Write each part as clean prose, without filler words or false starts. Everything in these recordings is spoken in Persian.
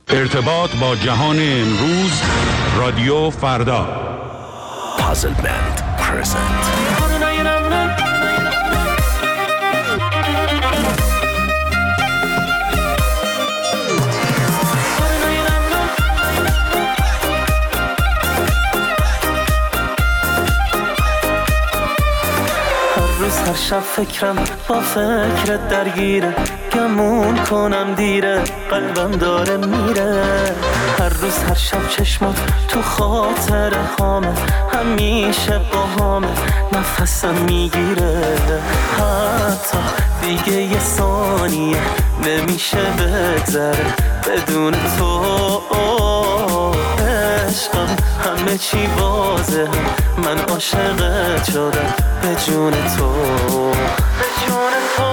ارتباط با جهان امروز، رادیو فردا. پازل بند پرزنت. هر شب فکرم با فکرت درگیره، گمون کنم دیره، قلبم داره میره. هر روز هر شب چشمات تو خاطر هامه، همیشه با هامه نفسم میگیره. حتی دیگه یه ثانیه نمیشه بگذره بدون تو. عشقم همه چی واضحه، من عاشقت شدم به جون تو، به جون تو.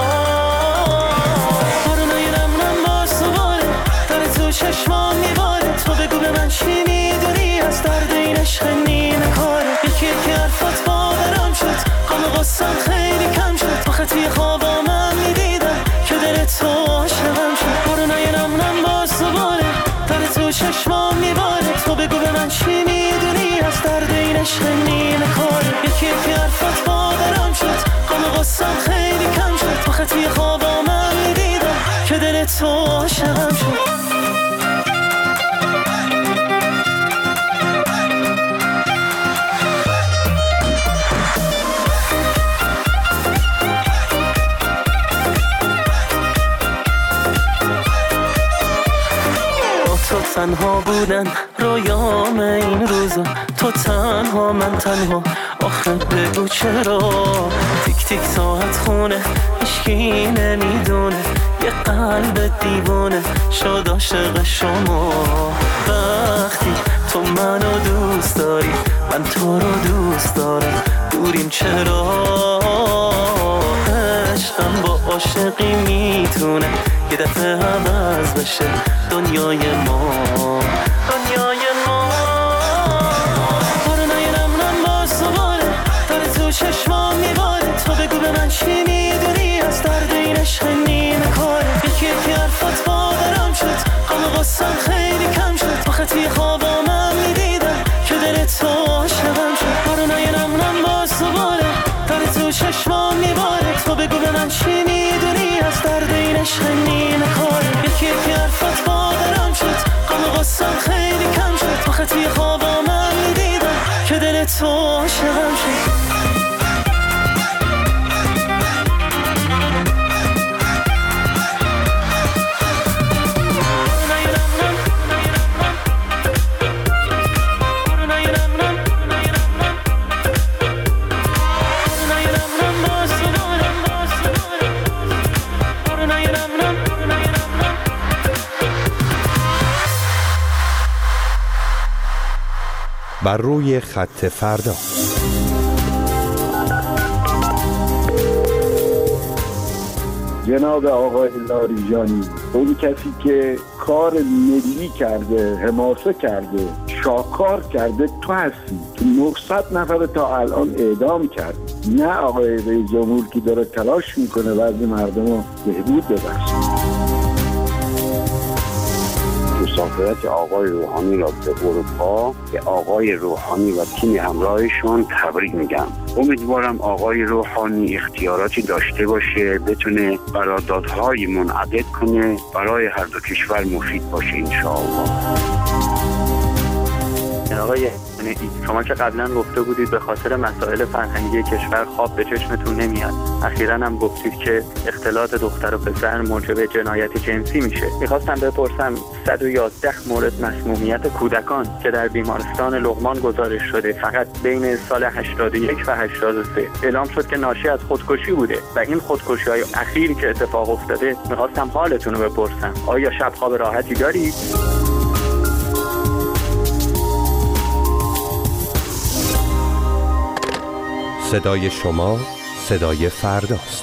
برو نگیرم من باز دوباره، داره تو چشمام میباره. تو بگو به من چی میدونی از درد این عشق نیمه کاره. یکی یکی حرفات باورم شد، غم و غصه‌ام خیلی کم شد. آخه توی خوابام من میدیدم که دل تو عاشقم شد. برو نگیرم من باز دوباره، داره تو چشمام میباره. تو بگو به من چی میدونی از درد این عشق نیمه کاره. یکی یکی حرفات باورم شد، غم و غصه‌ام خیلی کم شد. آخه توی خوابام من میدیدم که دل تو عاشقم شد. تو تنها بودن رویام این روزا، تو تنها من تنها. آخه بگو چرا تیک تیک ساعت خونه، هیچکی نمیدونه یه قلب دیوونه شد عاشق شما. وقتی تو منو دوست داری من تو رو دوست دارم، دوریم چرا؟ عشقم با عاشقی میتونه یه دفعه عوض بشه دنیای ما، دنیای ما. برو نگیرم من باز دوباره، داره تو چشمام میباره. تو بگو به من چی میدونی از درد این عشق نیمه کاره. یکی یکی حرفات باورم شد، غم و غصه‌ام خیلی کم شد. آخه توی خوابام من میدیدم که دل تو عاشقم شد. برو نگیرم من باز دوباره، داره تو چشمام میباره. تو بگو به من چی میدونی از درد این عشق نیمه کاره. یکی یکی حرفات باورم شد، غم و غصه‌ام خیلی کم شد. آخه توی خوابام من میدیدم که دل تو عاشقم شد. بر روی خط فردا. جناب آقای لاریجانی، اون کسی که کار ملی کرده، حماسه کرده، شاهکار کرده، تو هستی. 900 نفر تا الان اعدام کرد. نه آقای رئیس جمهور که داره تلاش میکنه وضع مردم رو بهبود ببخشه. مسافرت آقای روحانی را به اروپا به آقای روحانی و تیم همراهشون تبریک میگم. امیدوارم آقای روحانی اختیاراتی داشته باشه، بتونه قراردادهای منعقد کنه، برای هر دو کشور مفید باشه انشاءالله. آقای شما که قبلا گفته بودید به خاطر مسائل فرهنگی کشور خواب به چشمتون نمیاد، اخیراً هم گفتید که اختلاط دختر و پسر موجب جنایت جنسی میشه. میخواستم بپرسم 111 مورد مسمومیت کودکان که در بیمارستان لقمان گزارش شده فقط بین سال 81 و 83 اعلام شد که ناشی از خودکشی بوده و این خودکشی‌های اخیر که اتفاق افتاده میخواستم حالتون رو بپرسم. آیا شب خواب راحتی دارید؟ صدای شما صدای فرداست.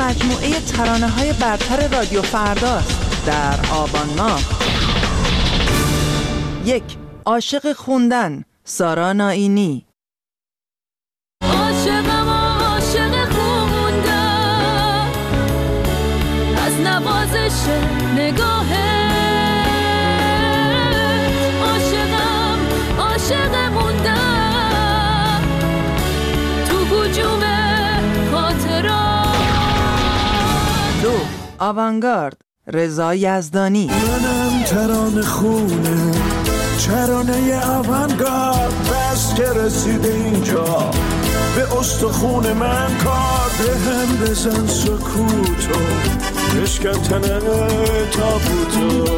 مجموعه ترانه‌های برتر رادیو فرداست در آبان ماه. 1. عاشق خوندن، سارا نائینی. عاشقم عاشق خوندن، از نوازش نگاهت. عاشقم عاشق موندن تو هجوم خاطرات. 2. آوانگارد، رضا یزدانی. منم ترانه خونه، ترانه آوانگارد، بس که رسیده اینجا به استخون من کار. به هم بزن سکوتو، بشکن تنه تابوتو.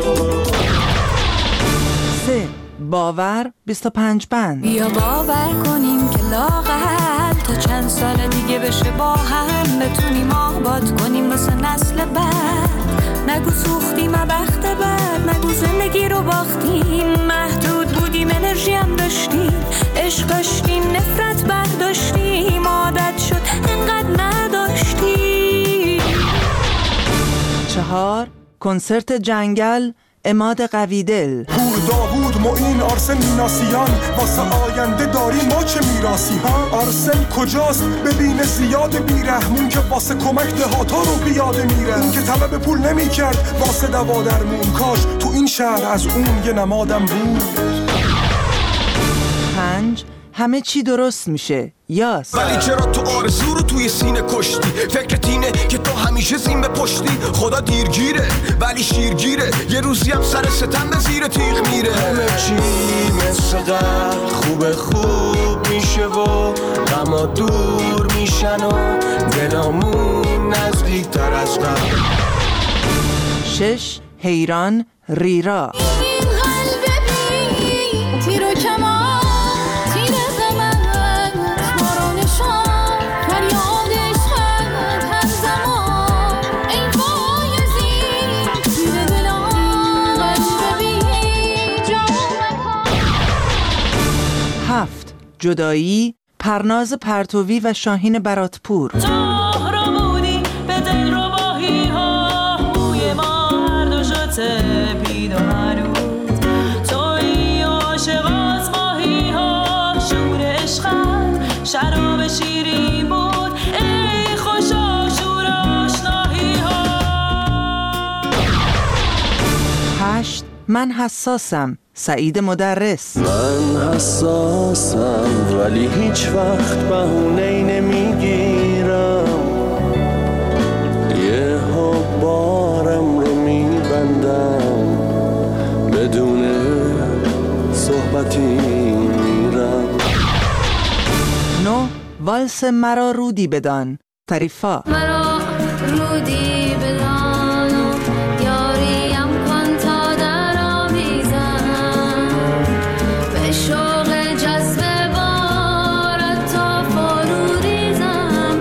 3. باور 25 بند. بیا باور کنیم که لااقل تا چند سال دیگه بشه با هم بتونیم آباد کنیم واسه نسل بعد. نگو سوختیم بخت بعد، نگو زندگی رو باختیم. محدود بودیم انرژی هم داشتیم، عشق داشتیم نفرت برداشتیم، عادت شد انقدر نداشتیم. 4. کنسرت جنگل، عماد قویدل. پور داوود معین آرسن میناسیان، واسه آینده داریم ما چه میراسی ها. آرسن کجاست ببینه زیاد بیرحمون که واسه کمک دهاتا رو بیاده میره. اون که طلب پول نمی کرد واسه دوا درمون، کاش تو این شهر از اون یه نمادم بود. 5. همه چی درست میشه، یاس. ولی چرا تو آرزو رو توی سینه کشتی؟ فکرت اینه که تو همیشه زین به پشتی. خدا دیرگیره ولی شیرگیره، یه روزی هم سر ستم به زیر تیغ میره. همه چی مثل قبل خوب میشه و غما دور میشن و دلامون نزدیک تر از قبل. 6. حیران، ریرا. این قلب بی تیر و کمان، تیر غمت مارانشان، فریادش خد هر زمان. ای بایزی تیر دلان، قلب بی جا مکان. 7. جدایی، پرناز پرتوی و شاهین براتپور. شراب شیرین بود ای خوشا شور آشنایی ها. 8. من حساسم، سعید مدرس. من حساسم ولی هیچ وقت بهونه‌ای نمیگیرم، یه ها بارم رو میبندم، بدون صحبتی میرم. 9. والس مرا رودی بدان، طریفا. مرا رودی بدان و یاریم کن تا در آمیزم، به شوق جذب بارت تا فروریزم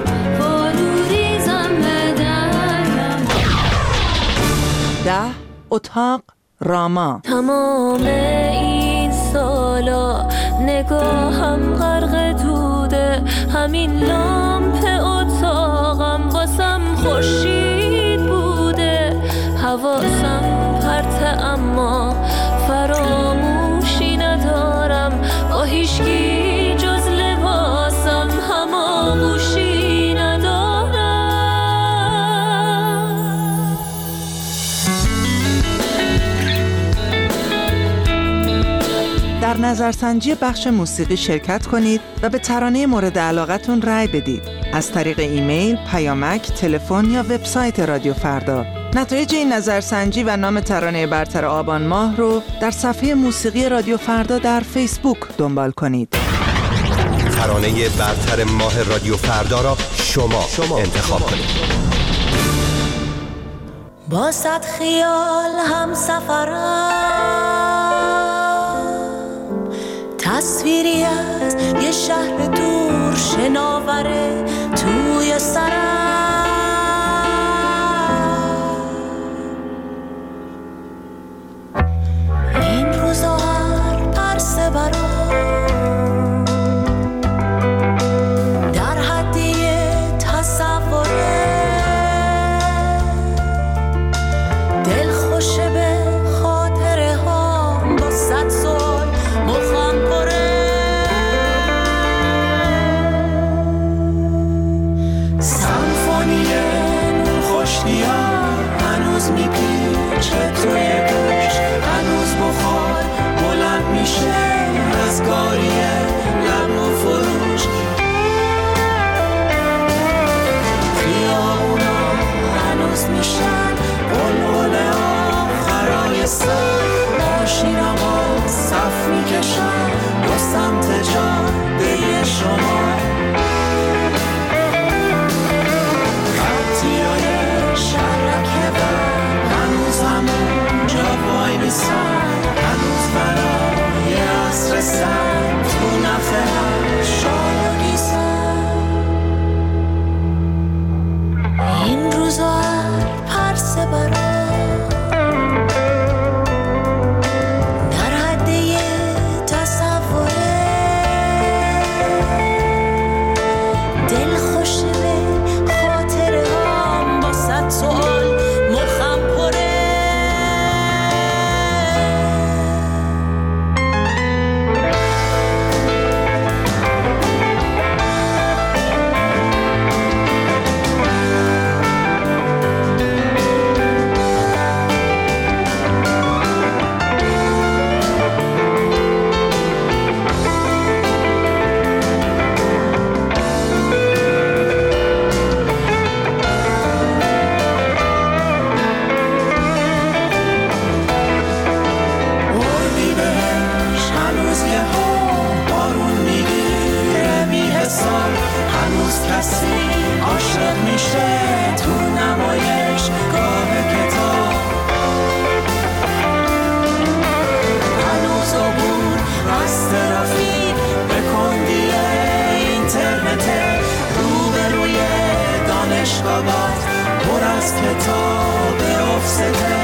به درم. 10. اتاق، راما. تمام این سالا نگاهم غرق دوده، همین لامپ اتاقم واسم خورشید بوده. حواسم پرته اما فراموشی ندارم، با هیچکی جز لباسم هماغوشی ندارم. در نظرسنجی بخش موسیقی شرکت کنید و به ترانه مورد علاقتون رأی بدید از طریق ایمیل، پیامک، تلفن یا وبسایت رادیو فردا. نتایج این نظرسنجی و نام ترانه برتر آبان ماه رو در صفحه موسیقی رادیو فردا در فیسبوک دنبال کنید. ترانه برتر ماه رادیو فردا را شما انتخاب کنید. با صد خیال هم سفرم، تصویری از یه شهر دور شناوره توی سرم. این روزا هر پرسه برام در حدی تصوره، هنوز میپیچه توی گوش، هنوز بخار بلند میشه از گاریه لب و فروش. خیابونا هنوز میشن بلبل آخرای سر، ماشینما صف میکشن دو سمت جاده شما. خطیای شرکه بر هنوز همون جا وای میسن، هنوز برای عصر سن تو نفهم شاید نیسن. این روزا پرسه برا در حد یه تصوره، دل خوشه به خاطره هم با صد سوال مخم پره. کسی عاشق میشه تو نمایش گاه کتاب، هنوز عبور از ترافیک به کندی اینترنت، روبروی دانشگاهات پر از کتاب افسته.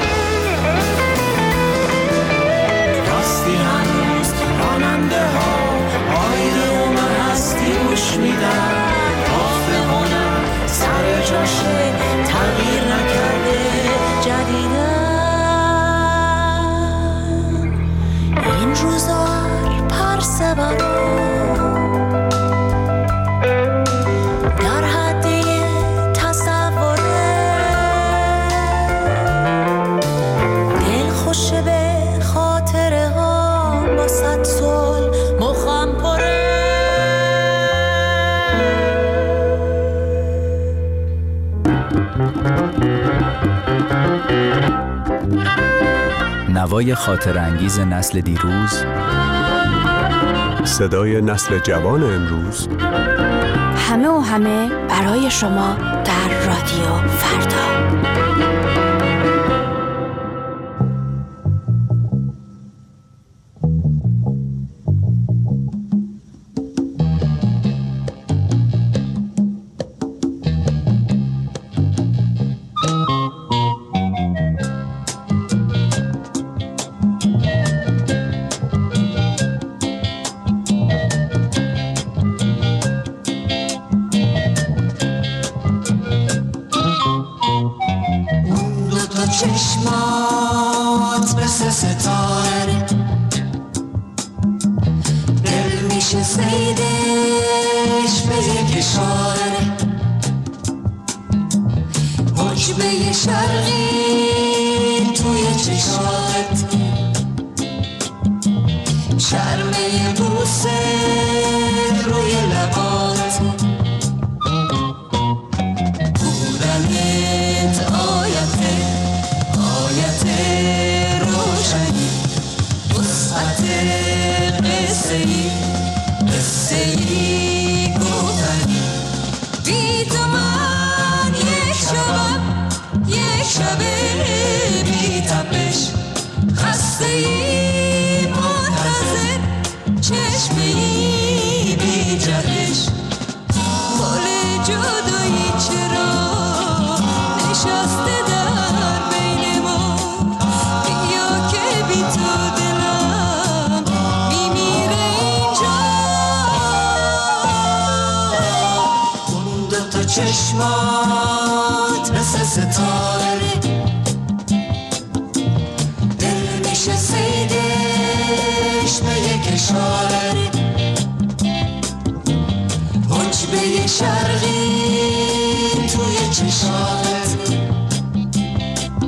راستی هنوز راننده ها آیدوم هستی گوش میدن، سر جاشه تغییر نکرده جدیدن. این روزا پرسه برا در حد یه تصوره، دل خوشه به خاطره ها با صد سال مخم پره. نوای خاطرانگیز نسل دیروز، صدای نسل جوان امروز، همه و همه برای شما در رادیو فردا. چشمات مثل ستاره، دل میشه صیدش به یک اشاره، حجبه شرقی توی چشات، شرمه بوسه روی لبات، بودنت آیت روشنی، وسعت قصه‌ای گفتنی. بی تو من یک شب بی تپش، خسته‌ای منتظر چشمه‌ای بی جهش. مال جدایی چرا نشسته در بین ما، بیا که بی تو دلم میمیره اینجا. اون دوتا چشمات مثل ستاره، دل میشه صیدش به یک اشاره، حجبه شرقی توی چشات،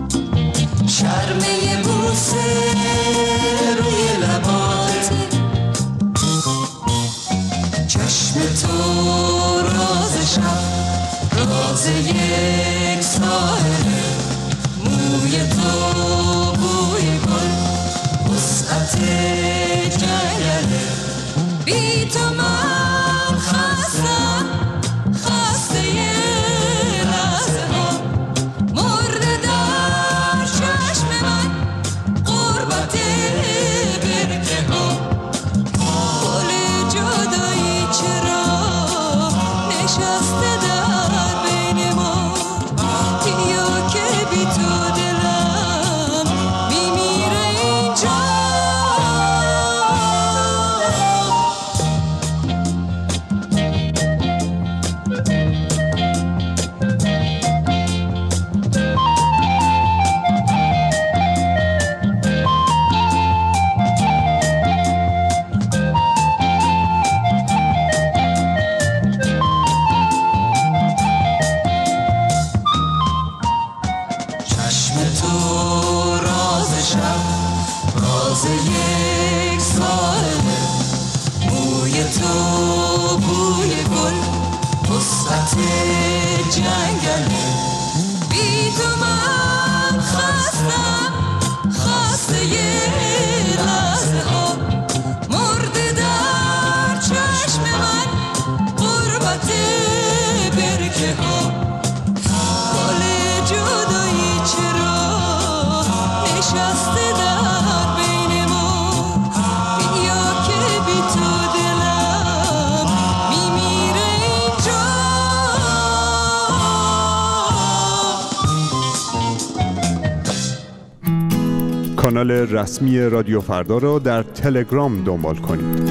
کانال رسمی رادیو فردا را در تلگرام دنبال کنید.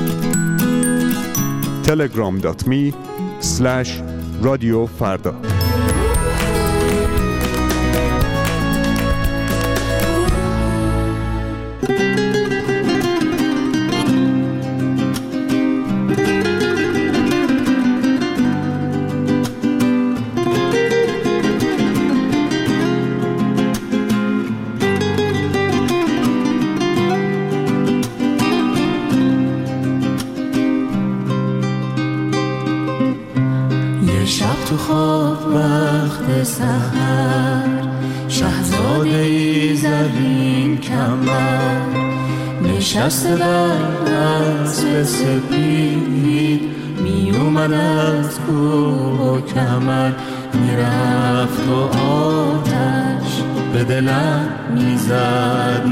telegram.me/رادیو فردا. تو خواب وقت سحر شهزاده ای زرین کمر نشسته بر اسب سپید می اومد از کوه و کمر میرفت و آتش به دلم میزد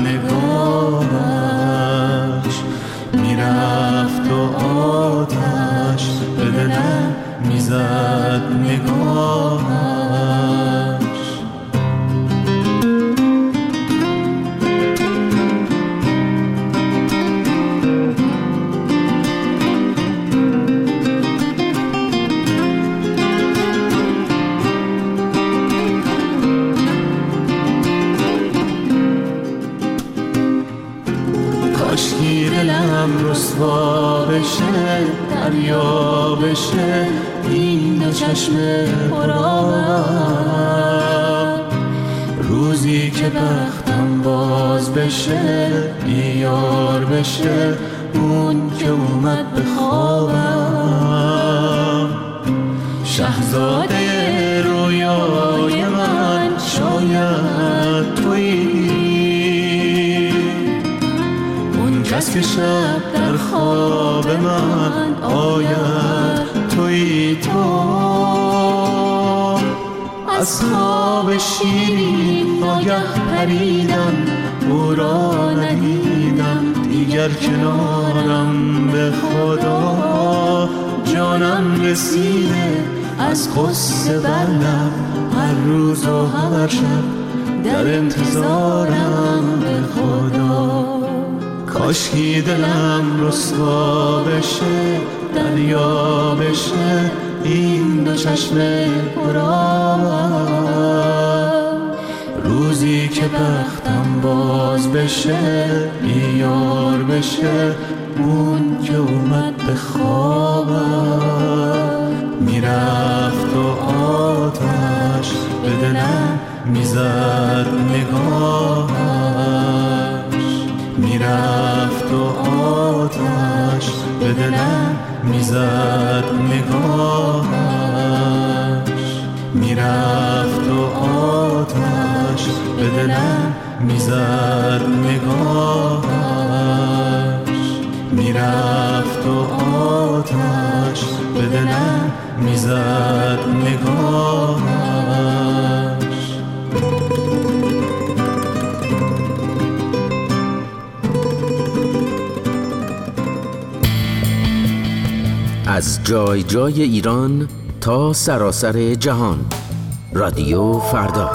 نگاهش میرفت و آتش به دلم میزد نگاهش. کاشکی دلم رسوا بشه دریا بشه این دو چشم پرآب روزی که بختم باز بشه بیار بشه اون که اومد به خوابم شهزاده رویای من شاید تویی اون کس که شب در خواب من آید تویی تو از خواب شیرین ناگه پریدم او را ندیدم دیگر کنارم به خدا جانم رسیده از قصه بردم هر روز و هر شب در انتظارم به خدا کاشکی دلم رسوا بشه دریا بشه این دو چشم پرآب روزی که بختم باز بشه بیار بشه اون که اومد به خوابم میرفت و آتش به دلم میزد نگاهش میرفت و آتش به دلم میزد نگاهش میرفت و آتش به دلم میزد نگاهش میرفت و آتش به دلم میزد نگاهش. از جای جای ایران تا سراسر جهان رادیو فردا.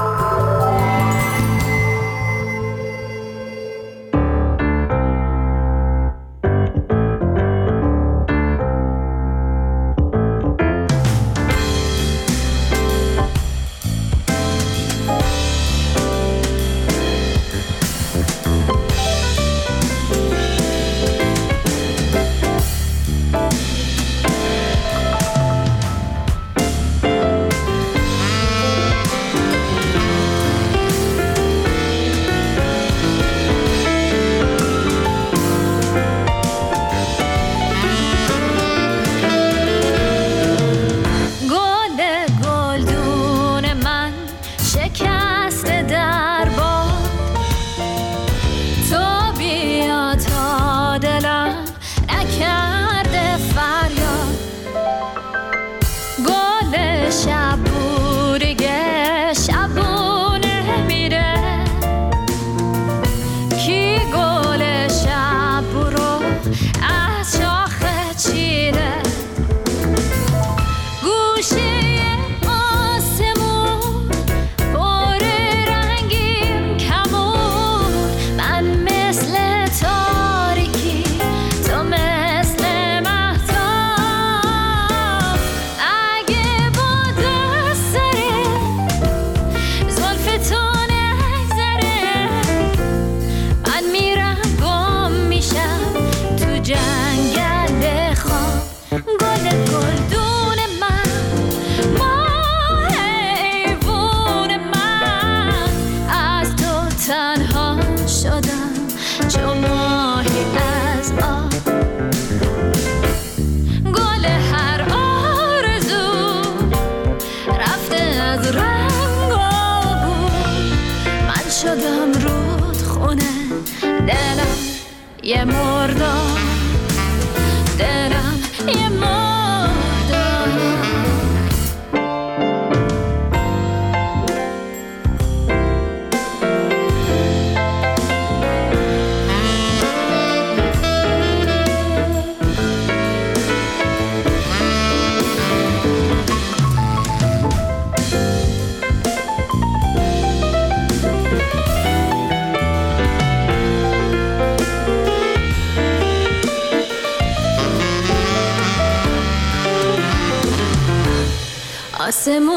یه مردم دلم یه مردم. آسمون